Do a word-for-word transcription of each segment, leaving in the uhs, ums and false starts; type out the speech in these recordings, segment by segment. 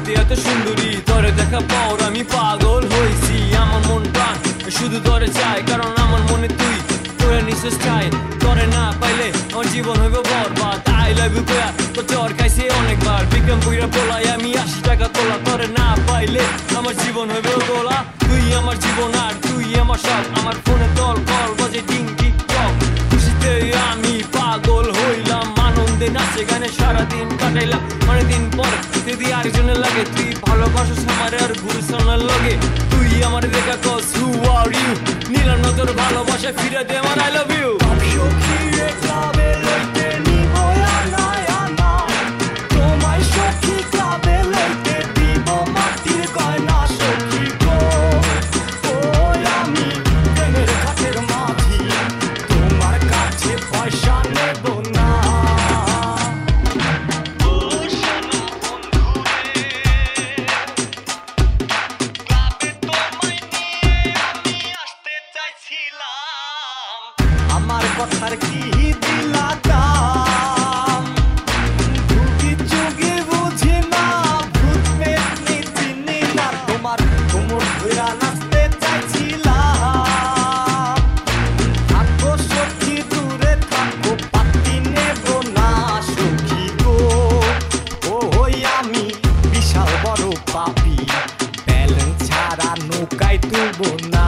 দেখতে এত সুন্দরী, তোরে দেখা পর আমি পাগল হয়েছি। আমার মন প্রাণ শুধু তোরে চাই, কারণ আমার মনে তুই তোরে নিশ্চয় চাই। তোরে না পাইলে আমার জীবন হইব বরবাদ। আই লাভ ইউ কয়া তো চর খাইছে অনেকবার, বিক্রম পুইরা পোলাই আমি আশি টাকা তোলা। তোরে না পাইলে আমার জীবন হইব গোলা। তুই আমার জীবন আর তুই আমার সব, আমার ফোনে দল কল বাজে টিং টিক টক। খুশিতে আমি পাগল হইলাম, আনন্দে নাচে গানে সারাদিন কাটাইলাম। অনেকদিন পর যদি আরেকজনের লাগে, তুই ভালোবাসিস আমার আর ঘুরছানোর লগে। তুই আমার দেখা কস হু আর ইউ, নিলাম না তোর ভালোবাসা ফিরে দে আমার আই লাভ ইউ। আমার কথার কি দিলা দাম, ভুগি চুগি বুঝি না, ভূত পেতনি চিনি না, তোমার কোমর ধইরা নাচতে চাইছিলাম। থাকো সখী দূরে থাকো, পাত্তি নেব না সখী গো। ও হই আমি বিশাল বড় পাপী, ব্যালেন্স ছাড়া নৌকায় তুলব না।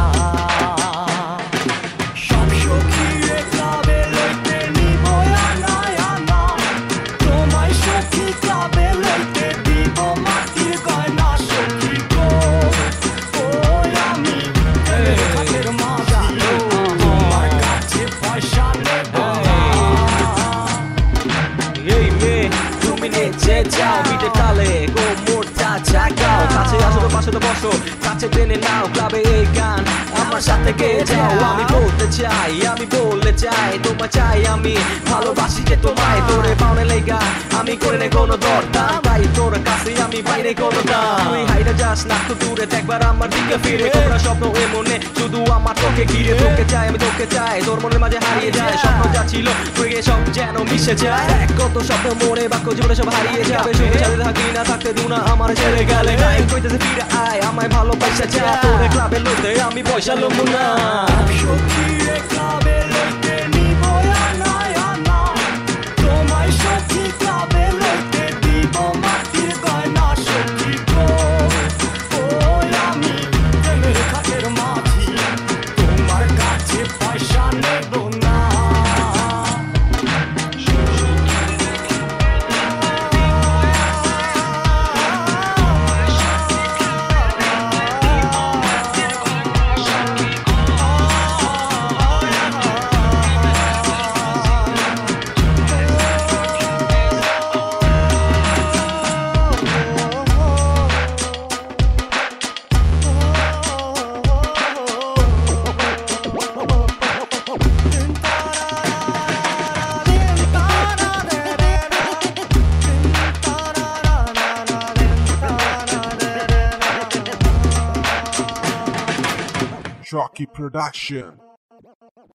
কাছে টেনে নাও, ক্লাবে এই গান আমার সাথে গেয়ে যাও। আমি বলতে চাই, আমি বলতে চাই, তোমার চাই আমি ভালোবাসি যে তোমায়। তোরে পাওনে লেগা আমি করে নে কোনো দরদাম, তাই তোর কাছে আমি বাইরে কোনো দাম। তুই হাইটা যাস না তো দূরে, একবার আমার দিকে ফিরে। তোমরা স্বপ্ন এ মনে শুধু আমার তোকে ঘিরে। তোকে চাই আমি তোকে চাই, তোর মনের মাঝে হারিয়ে যায় স্বপ্ন যা ছিল, তুই সব যেন মিশে যায়। এক কত স্বপ্ন মোড়ে বাক্য জীবনে সব হারিয়ে যাবে। শুনে সাথে থাকি না থাকতে দিও না আমার ছেড়ে গেলে। নাই কইতেছে ফিরে আয়, আমায় ভালো পয়সা যা। তোরে ক্লাবে লইতে আমি পয়সা লম না। সখীরে ক্লাবে লইতে নিব না না, তোমায় সখী ক্লাবে লইতে দিব মাটির গয়না সখী গো। ও আমি প্রেমের খাটের মাঝি, তোমার কাছে পয়সা নেব না। Shocky Production.